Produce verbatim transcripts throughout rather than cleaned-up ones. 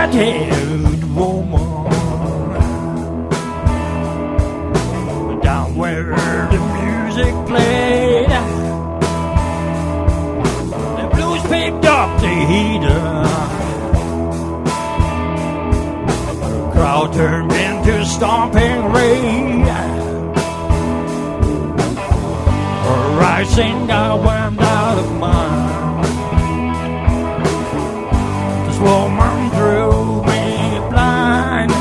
red-haired woman down where the music played. The blues picked up the heater. The crowd turned into stomping rain. Her rising guy went out of mind. This woman drove me blind.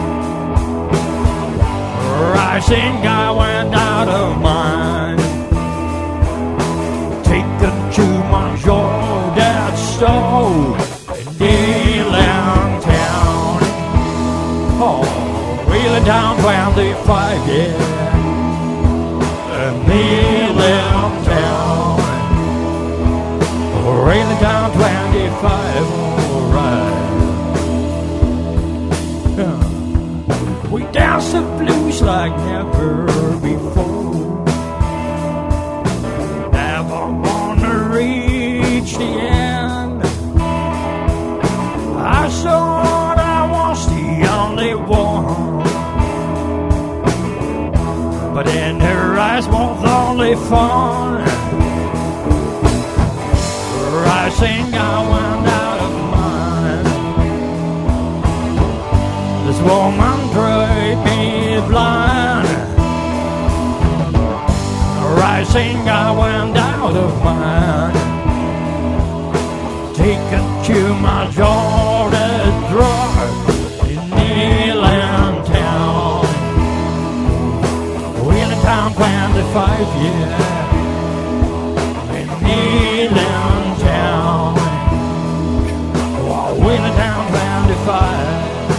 Her rising guy went out of mind. Taken to my Jordan store in Deland Town. Oh, wheeling down twenty-five, yeah. Deland Town. Railing down twenty-five, alright. Yeah. We danced the blues like never before. Never wanna reach the end. I thought I was the only one, but in her eyes was only fun. Rising, I went out of mind. This woman drove me blind. Rising, I went out of mind. Taken to my Jordan drawer in Deland Town. Wheeling down twenty-five, yeah. In Deland Town. Wheeling down twenty-five.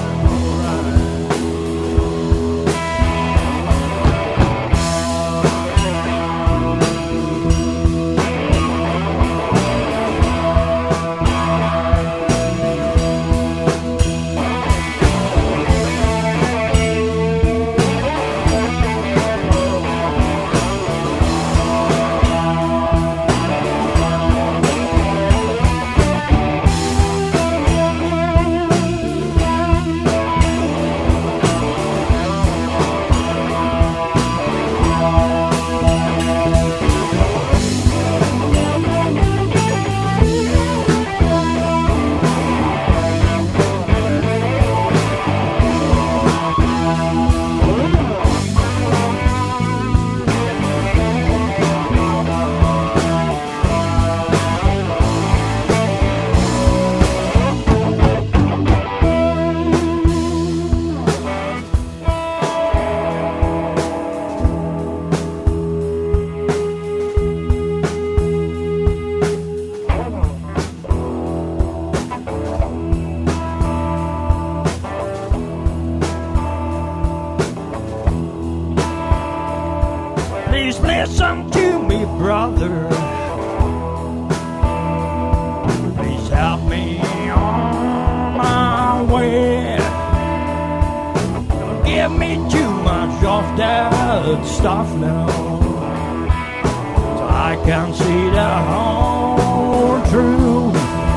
Please listen to me, brother. Please help me on my way. Don't give me too much of that stuff now, so I can see the whole truth.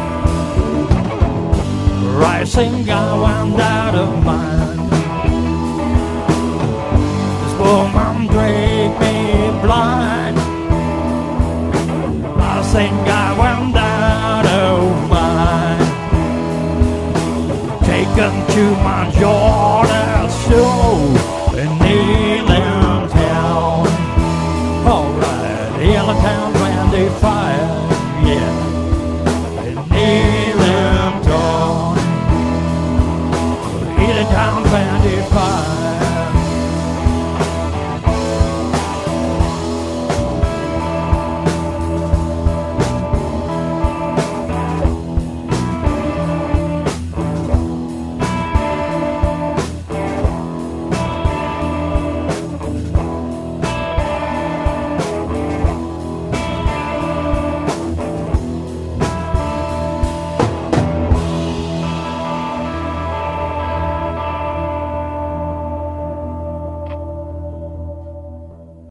Rising, I went out of mind. This woman drove me blind. I think I went out of mind. Taken to my Jordan